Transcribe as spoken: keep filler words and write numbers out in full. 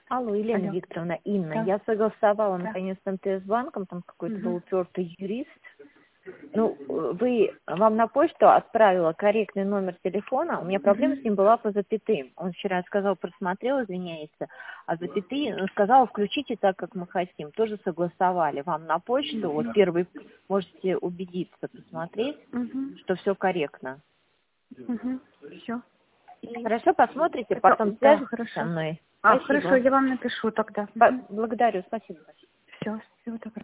Алло, Елена Алло. Викторовна, Инна, Да. я согласовала Да. наконец с эм тэ эс банком, там какой-то Угу. был упертый юрист. Ну, вы, вам на почту отправила корректный номер телефона, у меня проблема Угу. с ним была по запятым. Он вчера сказал, просмотрел, извиняется, а запятые, он сказал, включите так, как мы хотим. Тоже согласовали. Вам на почту, вот первый, можете убедиться, посмотреть, Угу. что все корректно. Угу. Все. Хорошо, посмотрите, Это, потом да, свяжетесь со хорошо. мной. А, хорошо, Спасибо. я вам напишу тогда. По- Угу. Благодарю, спасибо. Все, всего доброго.